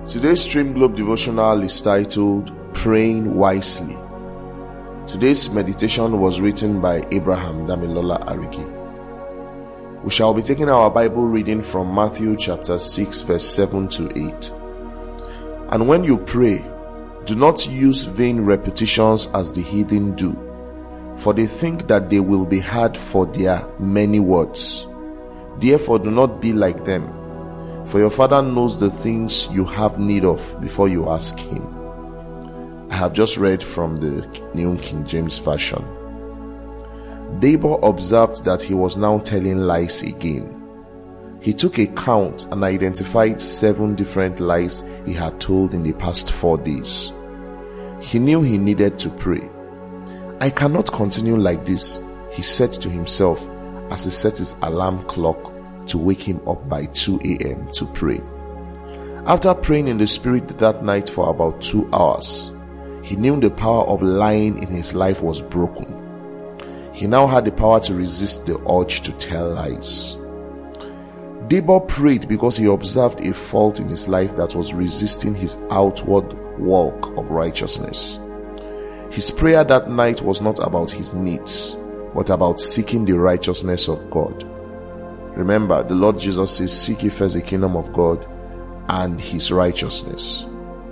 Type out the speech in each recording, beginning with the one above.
Today's Stream Globe devotional is titled Praying Wisely. Today's meditation was written by Abraham Damilola Ariki. We shall be taking our Bible reading from Matthew chapter 6 verse 7 to 8. And when you pray, do not use vain repetitions as the heathen do, for they think that they will be heard for their many words. Therefore do not be like them, for your Father knows the things you have need of before you ask Him. I have just read from the New King James Version. Deborah observed that he was now telling lies again. He took a count and identified 7 different lies he had told in the past 4 days. He knew he needed to pray. I cannot continue like this, he said to himself as he set his alarm clock to wake him up by 2 a.m. to pray. After praying in the Spirit that night for about 2 hours, he knew the power of lying in his life was broken. He now had the power to resist the urge to tell lies. Deborah prayed because he observed a fault in his life that was resisting his outward walk of righteousness. His prayer that night was not about his needs, but about seeking the righteousness of God. Remember, the Lord Jesus says, seek ye first the kingdom of God and His righteousness.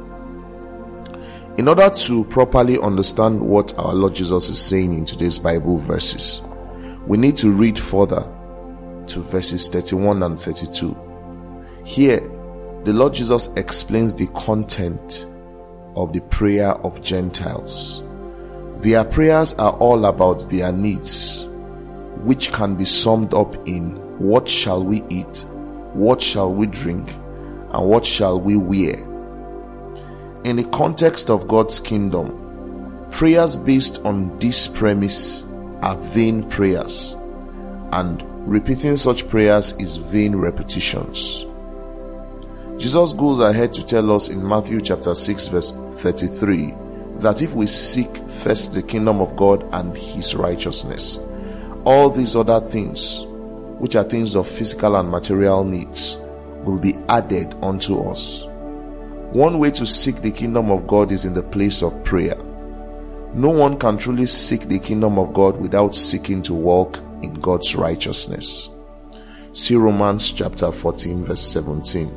In order to properly understand what our Lord Jesus is saying in today's Bible verses, we need to read further to verses 31 and 32. Here, the Lord Jesus explains the content of the prayer of Gentiles. Their prayers are all about their needs, which can be summed up in what shall we eat, what shall we drink, and what shall we wear. In the context of God's kingdom, prayers based on this premise are vain prayers, and repeating such prayers is vain repetitions. Jesus goes ahead to tell us in Matthew chapter 6 verse 33 that if we seek first the kingdom of God and His righteousness, all these other things, which are things of physical and material needs, will be added unto us. One way to seek the kingdom of God is in the place of prayer. No one can truly seek the kingdom of God without seeking to walk in God's righteousness. See Romans chapter 14 verse 17.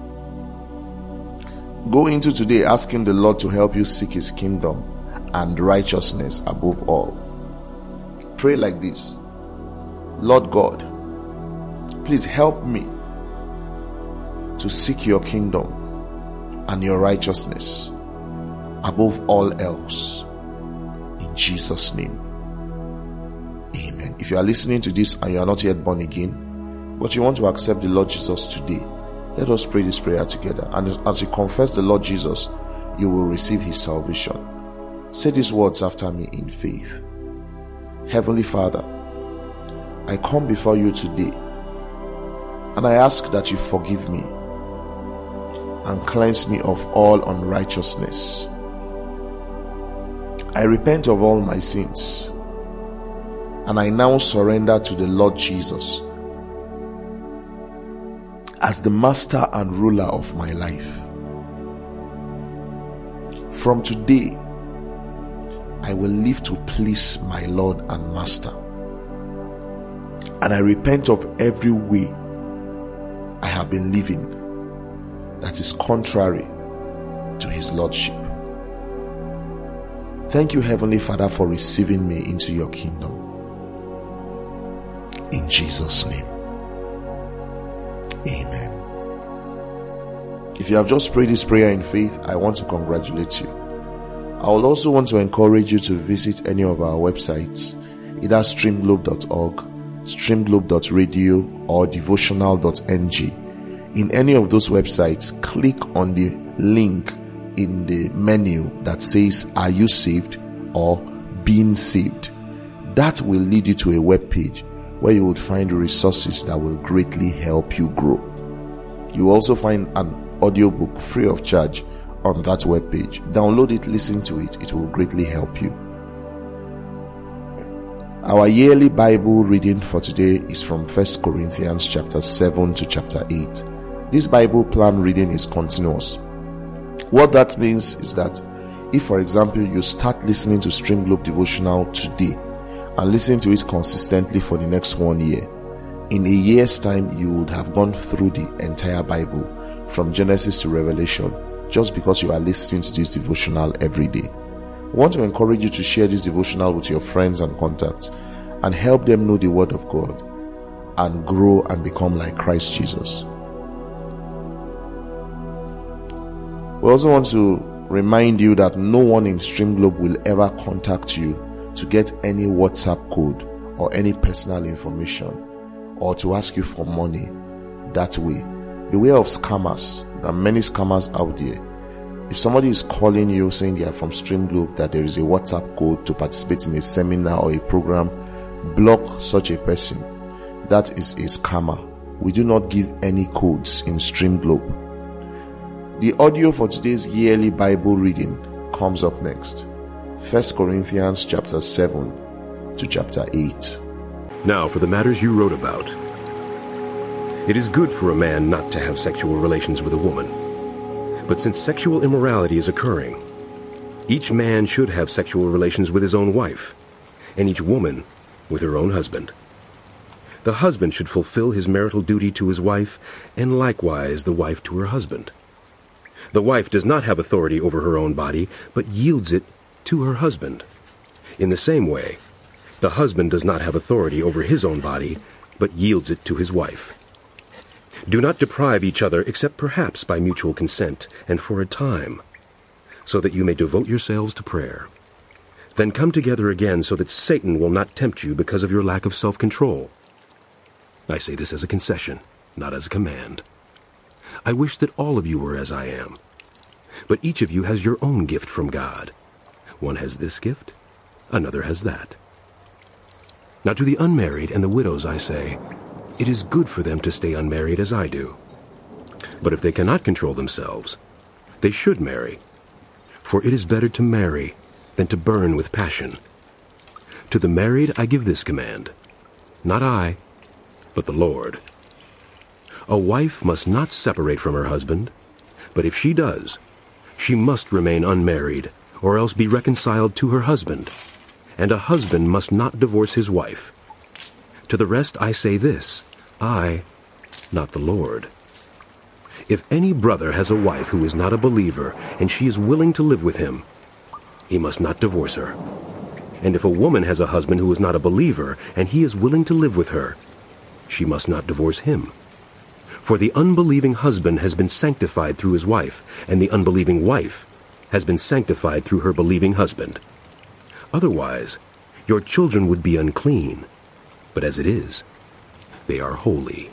Go into today asking the Lord to help you seek His kingdom and righteousness above all. Pray like this: Lord God, please help me to seek your kingdom and your righteousness above all else. In Jesus' name, amen. If you are listening to this and you are not yet born again, but you want to accept the Lord Jesus today, let us pray this prayer together. And as you confess the Lord Jesus, you will receive His salvation. Say these words after me in faith. Heavenly Father, I come before you today, and I ask that you forgive me and cleanse me of all unrighteousness. I repent of all my sins, and I now surrender to the Lord Jesus as the master and ruler of my life. From today, I will live to please my Lord and Master, and I repent of every way I have been living that is contrary to His Lordship. Thank you, Heavenly Father, for receiving me into your kingdom. In Jesus' name, amen. If you have just prayed this prayer in faith, I want to congratulate you. I will also want to encourage you to visit any of our websites, either streamglobe.org, streamglobe.radio, or devotional.ng. In any of those websites, click on the link in the menu that says, "Are you saved?" or "Being saved." That will lead you to a web page where you will find resources that will greatly help you grow. You will also find an audiobook free of charge on that web page. Download it, listen to it. It will greatly help you. Our yearly Bible reading for today is from 1 Corinthians chapter 7 to chapter 8. This Bible plan reading is continuous. What that means is that if, for example, you start listening to Stream Globe Devotional today and listening to it consistently for the next 1 year, in a year's time, you would have gone through the entire Bible from Genesis to Revelation just because you are listening to this devotional every day. We want to encourage you to share this devotional with your friends and contacts and help them know the Word of God and grow and become like Christ Jesus. We also want to remind you that no one in Stream Globe will ever contact you to get any WhatsApp code or any personal information or to ask you for money that way. Beware of scammers. There are many scammers out there. If somebody is calling you saying they are from Stream Globe, that there is a WhatsApp code to participate in a seminar or a program, block such a person. That is a scammer. We do not give any codes in Stream Globe. The audio for today's yearly Bible reading comes up next. 1 Corinthians chapter 7 to chapter 8. Now for the matters you wrote about. It is good for a man not to have sexual relations with a woman. But since sexual immorality is occurring, each man should have sexual relations with his own wife, and each woman with her own husband. The husband should fulfill his marital duty to his wife, and likewise the wife to her husband. The wife does not have authority over her own body, but yields it to her husband. In the same way, the husband does not have authority over his own body, but yields it to his wife. Do not deprive each other except perhaps by mutual consent and for a time, so that you may devote yourselves to prayer. Then come together again so that Satan will not tempt you because of your lack of self-control. I say this as a concession, not as a command. I wish that all of you were as I am. But each of you has your own gift from God. One has this gift, another has that. Now to the unmarried and the widows I say, it is good for them to stay unmarried as I do. But if they cannot control themselves, they should marry. For it is better to marry than to burn with passion. To the married I give this command, not I, but the Lord. A wife must not separate from her husband, but if she does, she must remain unmarried, or else be reconciled to her husband. And a husband must not divorce his wife. To the rest I say this, I, not the Lord. If any brother has a wife who is not a believer, and she is willing to live with him, he must not divorce her. And if a woman has a husband who is not a believer, and he is willing to live with her, she must not divorce him. For the unbelieving husband has been sanctified through his wife, and the unbelieving wife has been sanctified through her believing husband. Otherwise, your children would be unclean, but as it is, they are holy.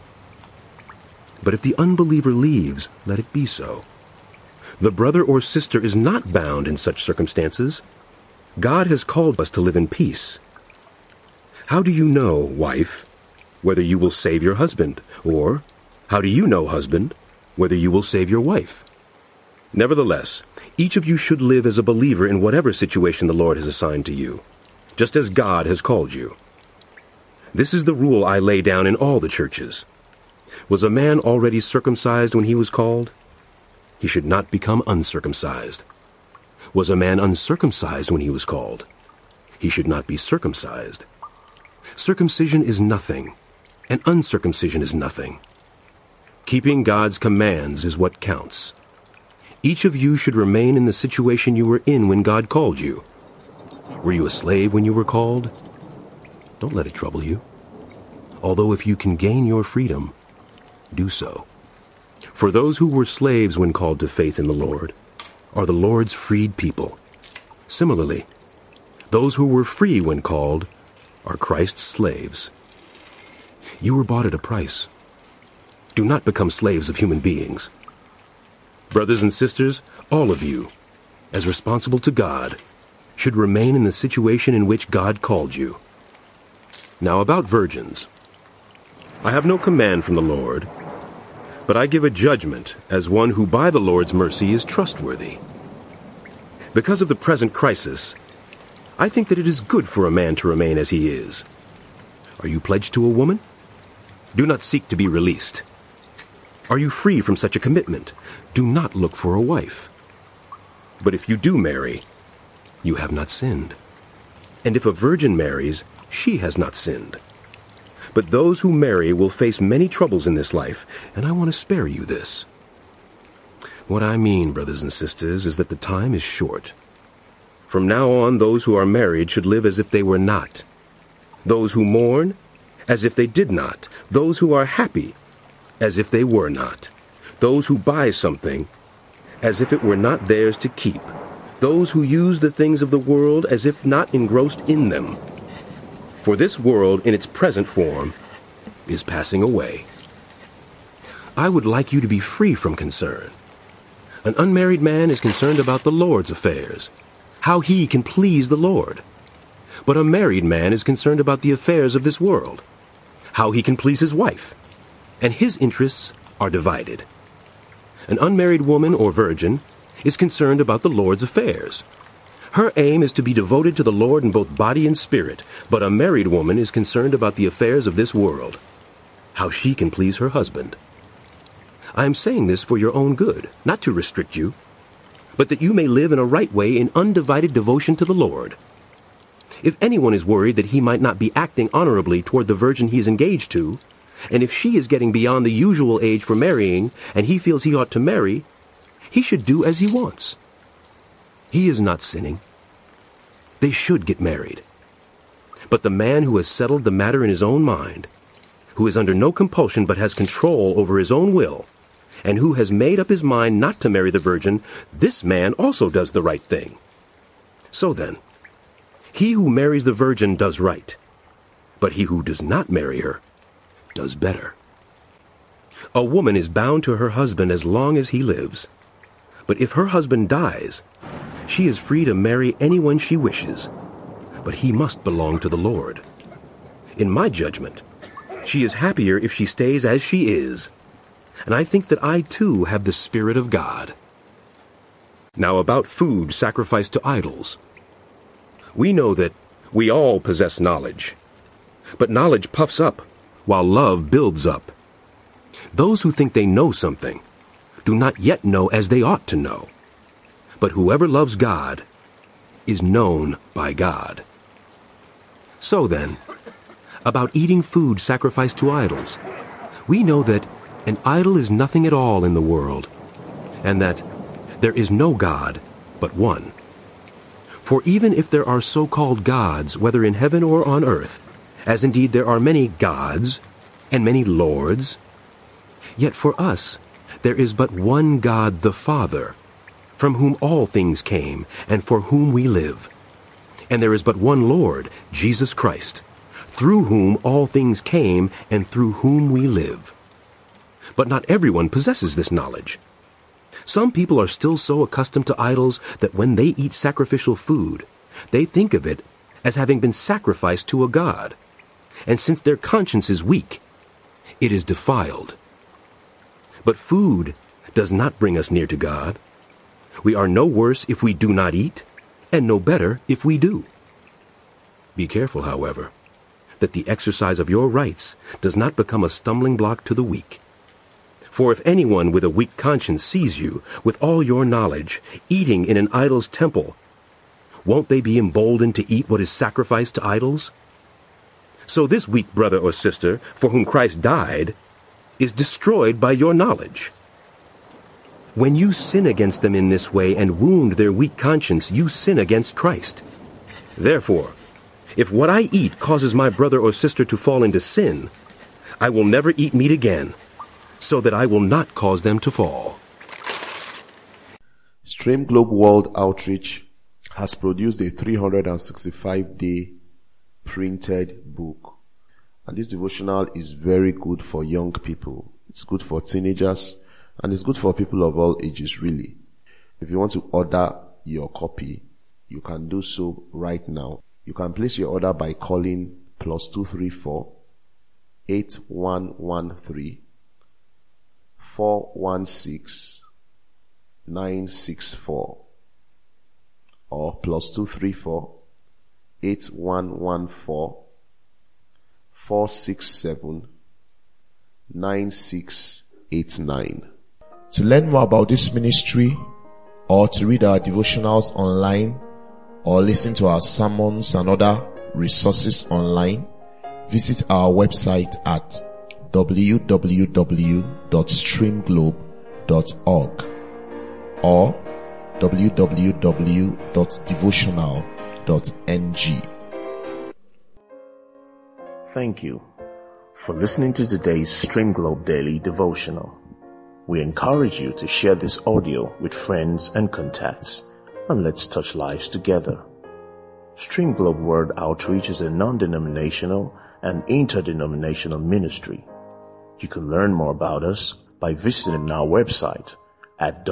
But if the unbeliever leaves, let it be so. The brother or sister is not bound in such circumstances. God has called us to live in peace. How do you know, wife, whether you will save your husband? Or, how do you know, husband, whether you will save your wife? Nevertheless, each of you should live as a believer in whatever situation the Lord has assigned to you, just as God has called you. This is the rule I lay down in all the churches. Was a man already circumcised when he was called? He should not become uncircumcised. Was a man uncircumcised when he was called? He should not be circumcised. Circumcision is nothing, and uncircumcision is nothing. Keeping God's commands is what counts. Each of you should remain in the situation you were in when God called you. Were you a slave when you were called? Don't let it trouble you. Although if you can gain your freedom, do so. For those who were slaves when called to faith in the Lord are the Lord's freed people. Similarly, those who were free when called are Christ's slaves. You were bought at a price. Do not become slaves of human beings. Brothers and sisters, all of you, as responsible to God, should remain in the situation in which God called you. Now about virgins. I have no command from the Lord, but I give a judgment as one who by the Lord's mercy is trustworthy. Because of the present crisis, I think that it is good for a man to remain as he is. Are you pledged to a woman? Do not seek to be released. Are you free from such a commitment? Do not look for a wife. But if you do marry, you have not sinned. And if a virgin marries, she has not sinned. But those who marry will face many troubles in this life, and I want to spare you this. What I mean, brothers and sisters, is that the time is short. From now on, those who are married should live as if they were not. Those who mourn, as if they did not. Those who are happy, as if they were not. Those who buy something, as if it were not theirs to keep. Those who use the things of the world as if not engrossed in them. For this world, in its present form, is passing away. I would like you to be free from concern. An unmarried man is concerned about the Lord's affairs, how he can please the Lord. But a married man is concerned about the affairs of this world, how he can please his wife, and his interests are divided. An unmarried woman or virgin is concerned about the Lord's affairs. Her aim is to be devoted to the Lord in both body and spirit, but a married woman is concerned about the affairs of this world, how she can please her husband. I am saying this for your own good, not to restrict you, but that you may live in a right way in undivided devotion to the Lord. If anyone is worried that he might not be acting honorably toward the virgin he is engaged to, and if she is getting beyond the usual age for marrying and he feels he ought to marry, he should do as he wants. He is not sinning. They should get married. But the man who has settled the matter in his own mind, who is under no compulsion but has control over his own will, and who has made up his mind not to marry the virgin, this man also does the right thing. So then, he who marries the virgin does right, but he who does not marry her does better. A woman is bound to her husband as long as he lives, but if her husband dies, she is free to marry anyone she wishes, but he must belong to the Lord. In my judgment, she is happier if she stays as she is, and I think that I too have the Spirit of God. Now about food sacrificed to idols. We know that we all possess knowledge, but knowledge puffs up, while love builds up. Those who think they know something do not yet know as they ought to know. But whoever loves God is known by God. So then, about eating food sacrificed to idols, we know that an idol is nothing at all in the world, and that there is no God but one. For even if there are so-called gods, whether in heaven or on earth, as indeed there are many gods and many lords, yet for us there is but one God, the Father, from whom all things came and for whom we live. And there is but one Lord, Jesus Christ, through whom all things came and through whom we live. But not everyone possesses this knowledge. Some people are still so accustomed to idols that when they eat sacrificial food, they think of it as having been sacrificed to a god. And since their conscience is weak, it is defiled. But food does not bring us near to God. We are no worse if we do not eat, and no better if we do. Be careful, however, that the exercise of your rights does not become a stumbling block to the weak. For if anyone with a weak conscience sees you, with all your knowledge, eating in an idol's temple, won't they be emboldened to eat what is sacrificed to idols? So this weak brother or sister, for whom Christ died, is destroyed by your knowledge. When you sin against them in this way and wound their weak conscience, you sin against Christ. Therefore, if what I eat causes my brother or sister to fall into sin, I will never eat meat again, so that I will not cause them to fall. Stream Globe World Outreach has produced a 365-day printed book. And this devotional is very good for young people. It's good for teenagers, and it's good for people of all ages, really. If you want to order your copy, you can do so right now. You can place your order by calling +234 8113 416 964 or +234 8114 467 9689. To learn more about this ministry or to read our devotionals online, or listen to our sermons and other resources online, visit our website at www.streamglobe.org or www.devotional.ng. Thank you for listening to today's Stream Globe Daily Devotional. We encourage you to share this audio with friends and contacts, and let's touch lives together. Stream Globe Word Outreach is a non-denominational and interdenominational ministry. You can learn more about us by visiting our website at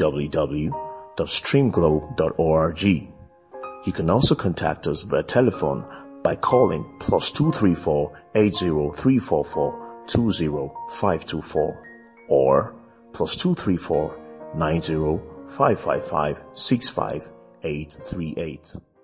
www.streamglobe.org. You can also contact us via telephone by calling +234 80344 20524 or +234 90 555 65838.